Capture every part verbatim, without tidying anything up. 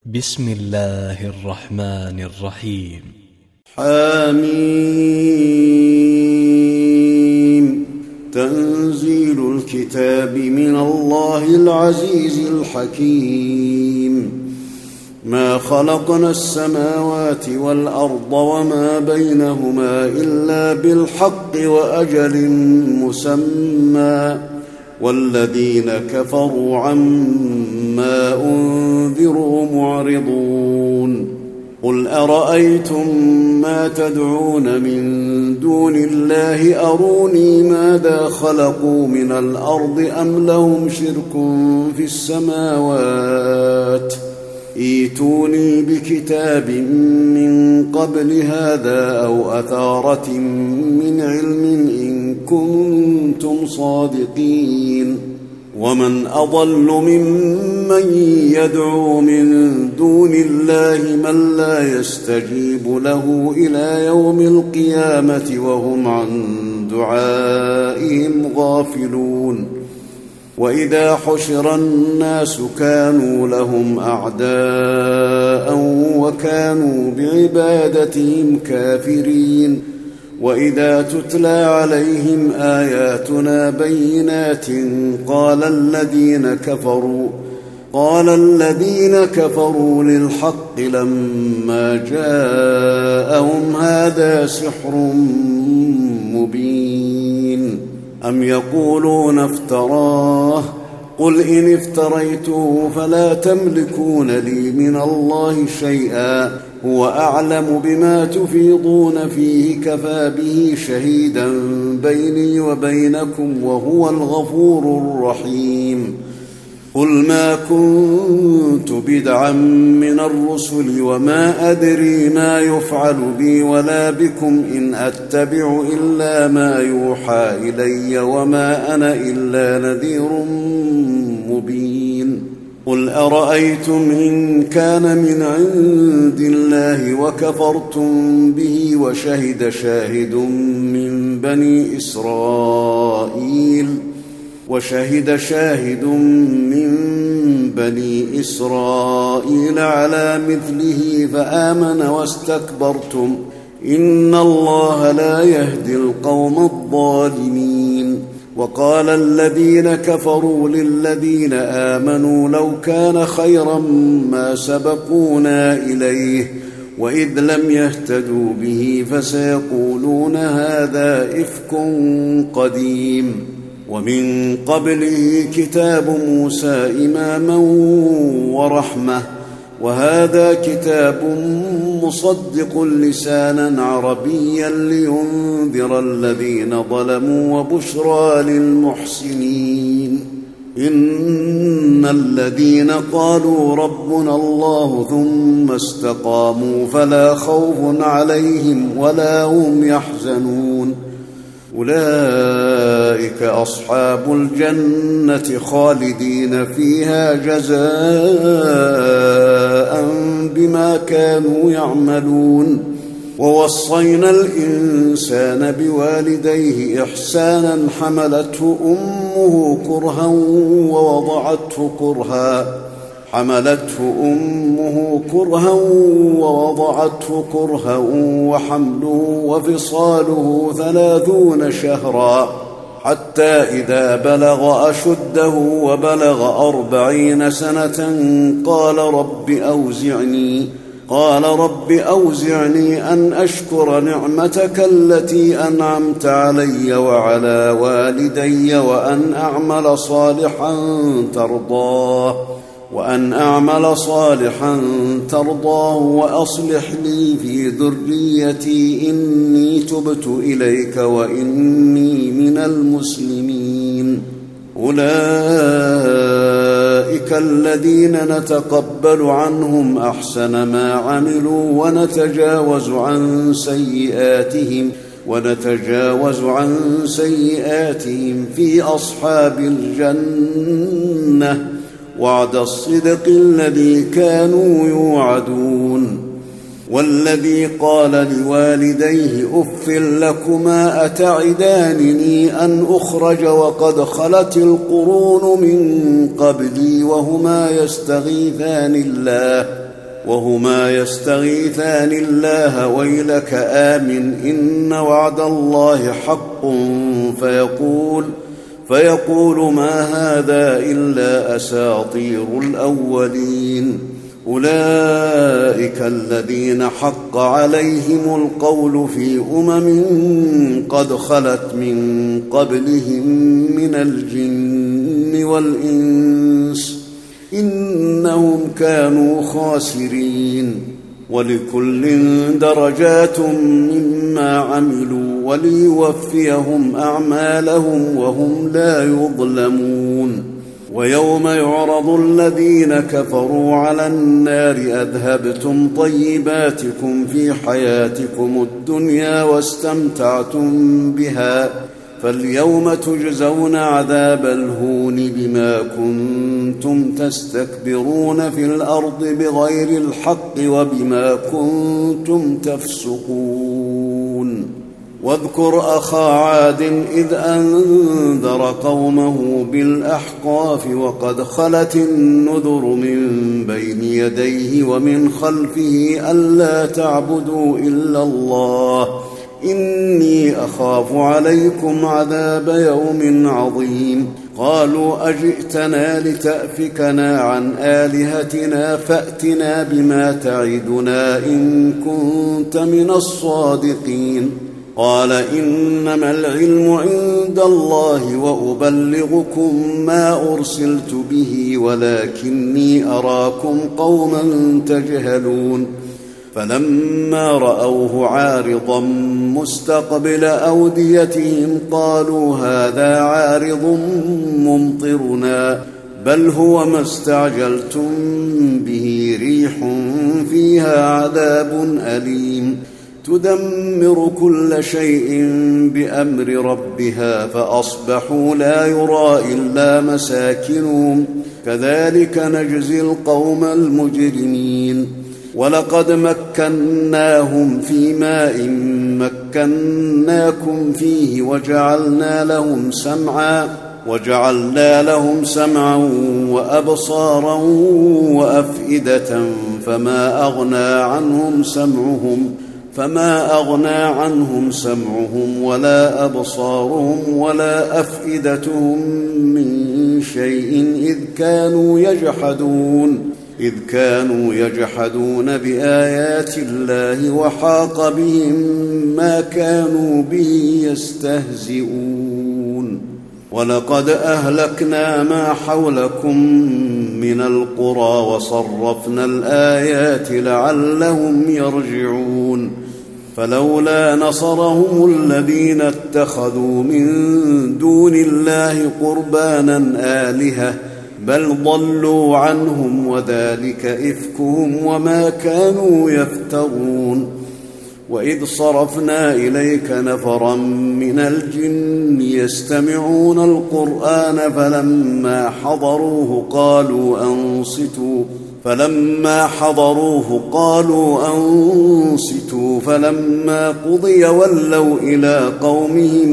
بسم الله الرحمن الرحيم. حميم. تنزيل الكتاب من الله العزيز الحكيم. ما خلقنا السماوات والأرض وما بينهما إلا بالحق وأجل مسمى، والذين كفروا عما أنذروا معرضون. قل أرأيتم ما تدعون من دون الله أروني ماذا خلقوا من الأرض أم لهم شرك في السماوات؟ ائتوني بكتاب من قبل هذا أو أثارة من علم إن كنتم صادقين. ومن أضل ممن يدعو من دون الله من لا يستجيب له إلى يوم القيامة وهم عن دعائهم غافلون. وإذا حشر الناس كانوا لهم أعداء وكانوا بعبادتهم كافرين. وإذا تتلى عليهم آياتنا بينات قال الذين كفروا قال الذين كفروا للحق لما جاءهم هذا سحر مبين. أم يقولون افتراه؟ قل إن افتريته فلا تملكون لي من الله شيئا، هو أعلم بما تفيضون فيه كفى به شهيدا بيني وبينكم وهو الغفور الرحيم. قل ما كنت بدعا من الرسل وما أدري ما يفعل بي ولا بكم إن أتبع إلا ما يوحى إلي وما أنا إلا نذير مبين. قل أرأيتم إن كان من عند الله وكفرتم به وشهد شاهد من بني إسرائيل وشهد شاهد من بني إسرائيل على مثله فآمن واستكبرتم إن الله لا يهدي القوم الظالمين. وقال الذين كفروا للذين آمنوا لو كان خيرا ما سبقونا إليه وإذ لم يهتدوا به فسيقولون هذا إفك قديم. ومن قبله كتاب موسى إماما ورحمة، وهذا كتاب مصدق لسانا عربيا لينذر الذين ظلموا وبشرى للمحسنين. إن الذين قالوا ربنا الله ثم استقاموا فلا خوف عليهم ولا هم يحزنون. أولئك أصحاب الجنة خالدين فيها جزاء بما كانوا يعملون. ووصينا الإنسان بوالديه إحسانا حملته أمه كرها ووضعته كرها حملته أمه كرها ووضعته كرها وحمله وفصاله ثلاثون شهرا حتى إذا بلغ أشده وبلغ أربعين سنة قال رب أوزعني قال رب أوزعني أن أشكر نعمتك التي أنعمت علي وعلى والدي وأن أعمل صالحا ترضاه وأن أعمل صالحا ترضاه وأصلح لي في ذريتي إني تبت إليك وإني من المسلمين. أولئك الذين نتقبل عنهم أحسن ما عملوا ونتجاوز عن سيئاتهم ونتجاوز عن سيئاتهم في أصحاب الجنة وعد الصدق الذي كانوا يوعدون. والذي قال لوالديه أف لكما أتعدانني أن أخرج وقد خلت القرون من قبلي وهما يستغيثان الله وهما يستغيثان الله ويلك آمن إن وعد الله حق فيقول فيقول ما هذا إلا أساطير الأولين أولئك الذين حق عليهم القول في أمم قد خلت من قبلهم من الجن والإنس إنهم كانوا خاسرين ولكل درجات مما عملوا وليوفيهم أعمالهم وهم لا يظلمون ويوم يعرض الذين كفروا على النار أذهبتم طيباتكم في حياتكم الدنيا واستمتعتم بها فاليوم تجزون عذاب الهون بما كنتم تستكبرون في الأرض بغير الحق وبما كنتم تفسقون واذكر أخا عاد إذ أنذر قومه بالأحقاف وقد خلت النذر من بين يديه ومن خلفه ألا تعبدوا إلا الله إني أخاف عليكم عذاب يوم عظيم قالوا أجئتنا لتأفكنا عن آلهتنا فأتنا بما تعدنا إن كنت من الصادقين قال إنما العلم عند الله وأبلغكم ما أرسلت به ولكني أراكم قوما تجهلون فلما رأوه عارضا مستقبل أوديتهم قالوا هذا عارض ممطرنا بل هو ما استعجلتم به ريح فيها عذاب أليم تدمر كل شيء بأمر ربها فأصبحوا لا يرى إلا مساكنهم كذلك نجزي القوم المجرمين ولقد مكناهم في ماء مكناكم فيه وجعلنا لهم سمعا وجعلنا لهم سمعا وأبصارا وأفئدة فما أغنى عنهم سمعهم فما أغنى عنهم سمعهم ولا أبصارهم ولا أفئدتهم من شيء إذ كانوا يجحدون إذ كانوا يجحدون بآيات الله وحاق بهم ما كانوا به يستهزئون ولقد أهلكنا ما حولكم من القرى وصرفنا الآيات لعلهم يرجعون فلولا نصرهم الذين اتخذوا من دون الله قربانا آلهة بل ضلوا عنهم وذلك إفكهم وما كانوا يفترون وإذ صرفنا إليك نفرا من الجن يستمعون القرآن فلما حضروه قالوا أنصتوا فلما حضروه قالوا أنصتوا فلما قضي ولوا إلى قومهم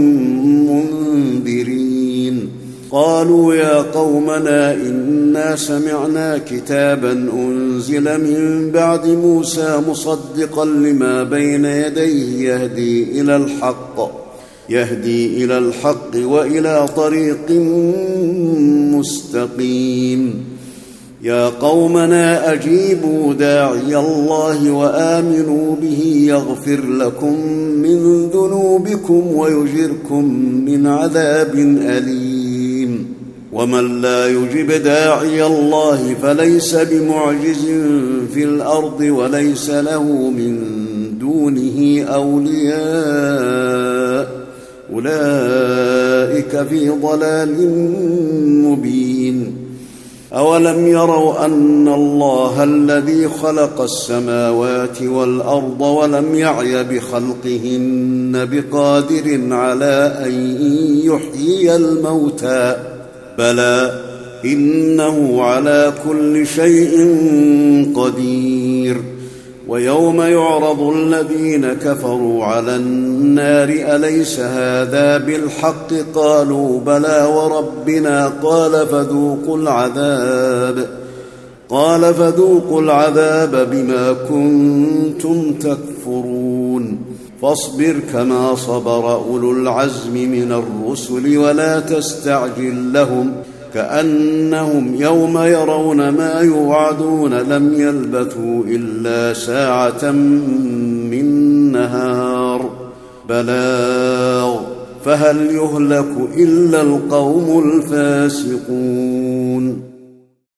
منذرين قالوا يا قومنا إنا سمعنا كتابا أنزل من بعد موسى مصدقا لما بين يديه يهدي إلى الحق يهدي إلى الحق وإلى طريق مستقيم يا قومنا أجيبوا داعي الله وآمنوا به يغفر لكم من ذنوبكم ويجركم من عذاب أليم ومن لا يجب داعي الله فليس بمعجز في الأرض وليس له من دونه أولياء أولئك في ضلال مبين أولم يروا أن الله الذي خلق السماوات والأرض ولم يعي بخلقهن بقادر على أن يحيي الموتى بلى إنه على كل شيء قدير ويوم يعرض الذين كفروا على النار أليس هذا بالحق قالوا بلى وربنا قال فذوقوا العذاب قال فذوقوا العذاب بما كنتم تكفرون فاصبر كما صبر أولو العزم من الرسل ولا تستعجل لهم كأنهم يوم يرون ما يوعدون لم يلبثوا إلا ساعة من نهار بلاغ فهل يهلك إلا القوم الفاسقون.